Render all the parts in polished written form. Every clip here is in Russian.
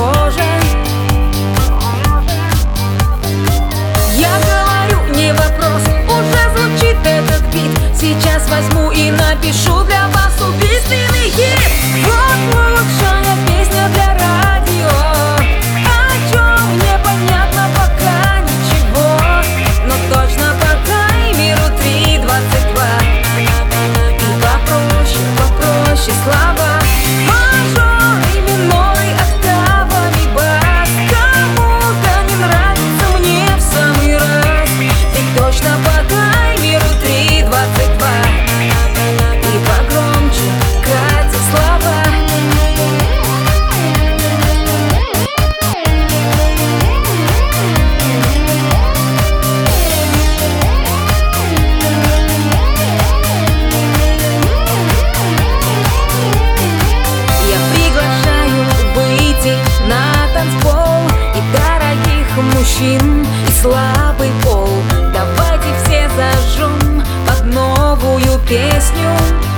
похоже. Я говорю, не вопрос, уже звучит этот бит. Сейчас возьму и напишу для вас убийственный хит. Вот лучшая песня для радио, о чем непонятно пока ничего, но точно по таймеру 3:22. И попроще слова, мажоры, миноры, октавами бас. Кому-то не нравится, мне в самый раз. И точно по таймеру 3:22. И погромче катят слова. Я приглашаю выйти на танцпол и дорогих мужчин, и слабый пол. Давайте все зажжем под новую песню.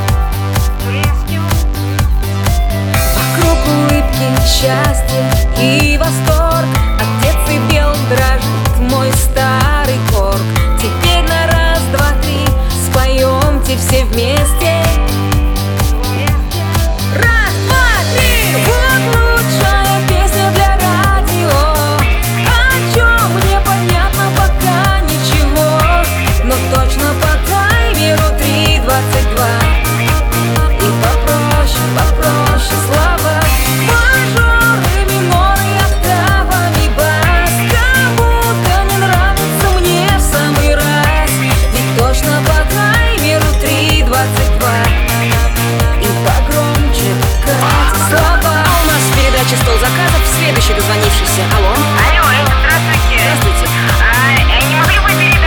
Вокруг улыбки, счастье и восторг. От децибел дрожит мой старый корг. Теперь на раз, два, три споемте все вместе. Раз, два, три. Вот лучшая песня для радио, о чем непонятно пока ничего, но точно по таймеру 3:22. И попроще слова, мажоры, миноры, октавами бас. Кому-то не нравится, мне в самый раз. Ведь точно по таймеру 3:22. И погромче катят слова. У нас в передаче «Стол заказов» следующий дозвонившийся. Алло. Алло, здравствуйте. Здравствуйте. Не могли бы